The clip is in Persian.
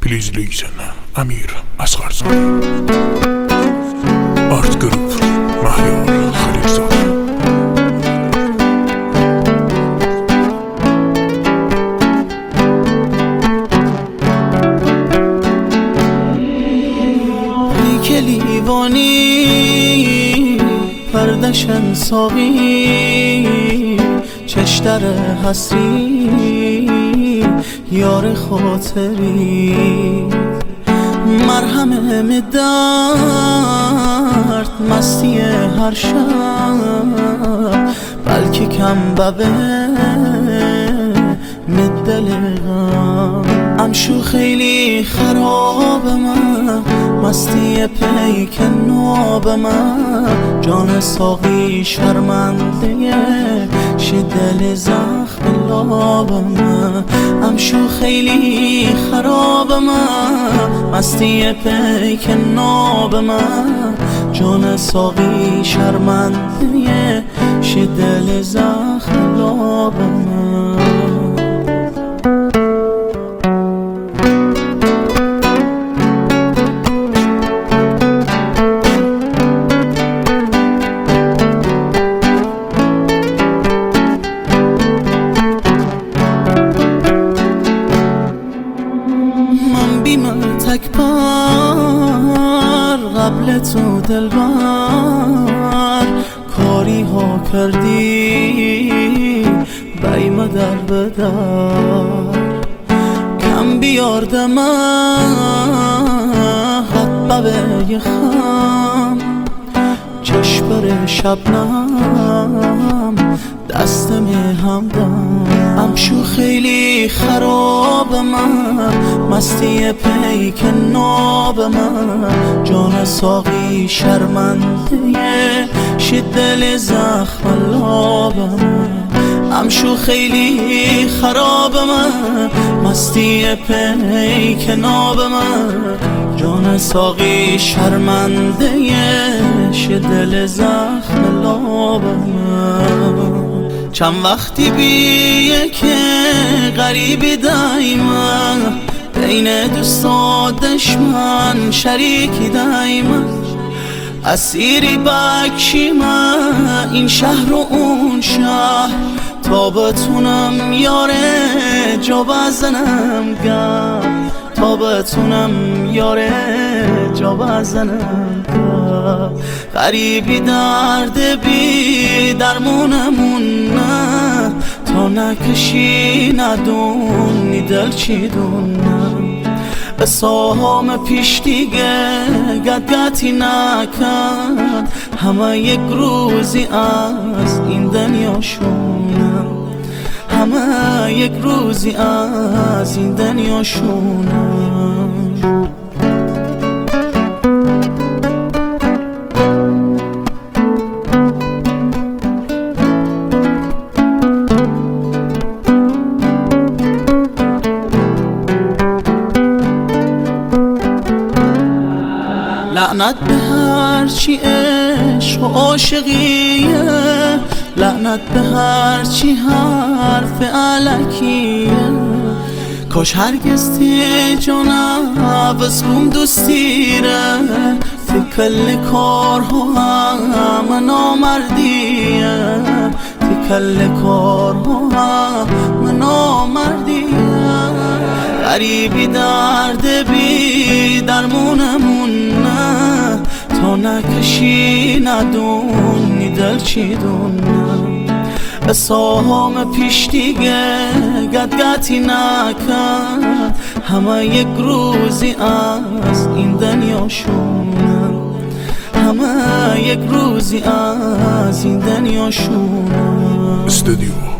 Please listen. امیر اصغرزاده. آرت گروپ مهیار خلیلزاده. لیوانی پردشن ساقی چشتر حسری یار خاطری مرهم درد مستی هر شب بلکه کم ببه مدل غم امشو خیلی خراب من مستی پیک ناب من جان ساقی شرمنده شدل زخم لاب من امشو خیلی خراب من مستی پیک ناب من جان ساقی شرمنده شدل زخم لاب من تکبر قبل تو دلبر کاری ها کردی بیم در بدر کم بیارده من خط به خم چشبر شبنم دستم همدم امشو خیلی خراب من مستی پیک ناب من جان ساقی شرمنده شدل زخم لاب من امشو خیلی خراب من مستی پیک ناب من جان ساقی شرمنده شدل زخم لاب من چند وقتی بیه که غریبی دایما بین دوستا دشمن شریکی دایما اسیری بکشی من این شهر و اون شهر تا بتونم یاره جا بزنم گم تا بتونم یاره جا بزنم گم غریبی درد بی درمونمون نه تا نکشی ندونی دل چی دونم به ساهم پیش دیگه گدگتی نکن همه یک روزی از این دنیا شونم همه یک روزی از این دنیا شونم لعنت به هرچی عشق و عاشقیه لعنت به هرچی حرف الکیه کاش هرگز تی جانم عوض کن دوستیره تی کل کارها همه نامردیه تی کل کارها همه نامردیه غریبی درد بی درمونمون نه تا نکشی ندونی دل چی دونم به ساهم پیش دیگه گدگتی نکن همه یک روزی از این دنیا شونم همه یک روزی از این دنیا شونم استودیو